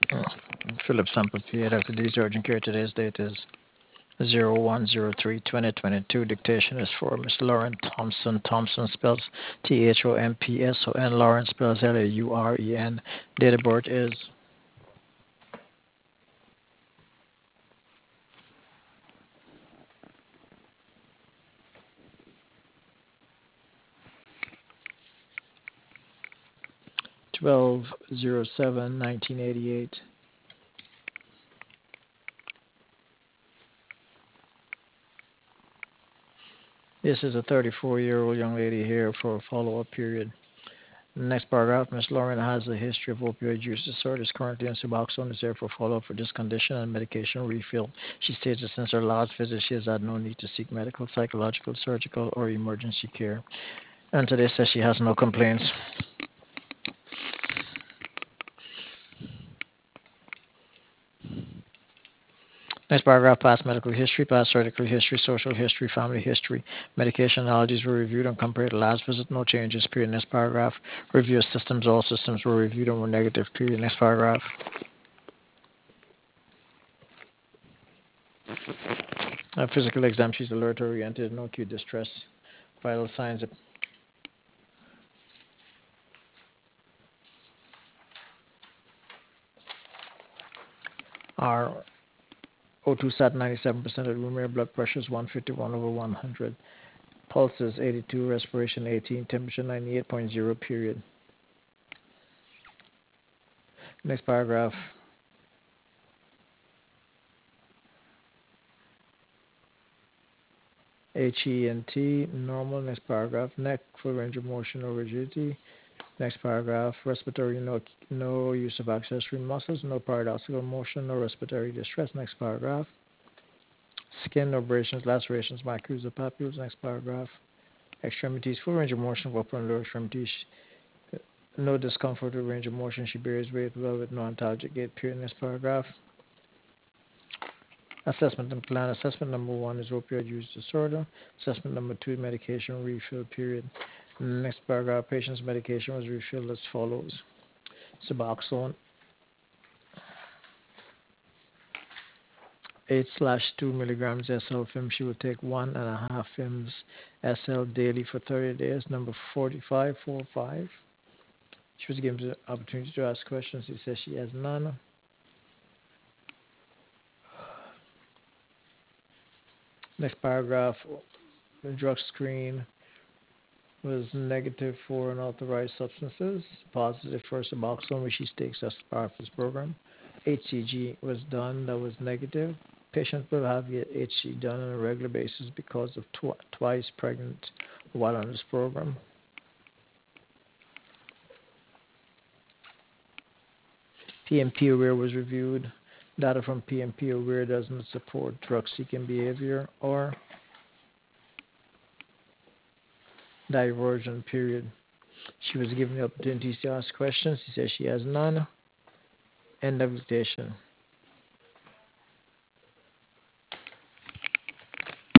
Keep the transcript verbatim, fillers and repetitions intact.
Uh, Philip Sample P A. Doctor D's urgent care. Today's date is zero one zero three twenty twenty-two. Dictation is for Miss Lauren Thompson. Thompson spells T H O M P S O N. Lauren spells L A U R E N. Date of birth is twelve zero seven nineteen eighty-eight. This is a thirty-four-year-old young lady here for a follow-up period. Next paragraph, Miss Lauren has a history of opioid use disorder, is currently on Suboxone, is there for follow-up for this condition and medication refill. She states that since her last visit, she has had no need to seek medical, psychological, surgical, or emergency care. And today says she has no complaints. Next paragraph, past medical history, past surgical history, social history, family history. Medication allergies were reviewed and compared to last visit, no changes, period. Next paragraph, review of systems, all systems were reviewed and were negative, period. Next paragraph. Uh, physical exam, she's alert oriented, no acute distress. Vital signs are O two sat ninety-seven percent of the room air, blood pressure is one fifty-one over one hundred. Pulse is eighty-two, respiration eighteen, temperature ninety-eight point zero, period. Next paragraph. H E N T, normal. Next paragraph. Neck, full range of motion or rigidity. Next paragraph. Respiratory, no, no use of accessory muscles, no paradoxical motion, no respiratory distress. Next paragraph. Skin, no abrasions, lacerations, maculae, or papules. Next paragraph. Extremities, full range of motion of upper and lower extremities. No discomfort or range of motion. She bears weight well with no antalgic gait. Period. Next paragraph. Assessment and plan. Assessment number one is opioid use disorder. Assessment number two, medication refill. Period. Next paragraph. Patient's medication was refilled as follows: Suboxone eight slash two milligrams S L film. She will take one and a half films S L daily for thirty days. Number forty-five forty-five. She was given the opportunity to ask questions. He says she has none. Next paragraph. The drug screen was negative for unauthorized substances, positive for Suboxone, which she takes as part of this program. H C G was done, that was negative. Patient will have the H C G done on a regular basis because of tw- twice pregnant while on this program. P M P aware was reviewed. Data from P M P aware does not support drug-seeking behavior or diversion. Period. She was given the opportunity to ask questions. She says she has none. End of dictation.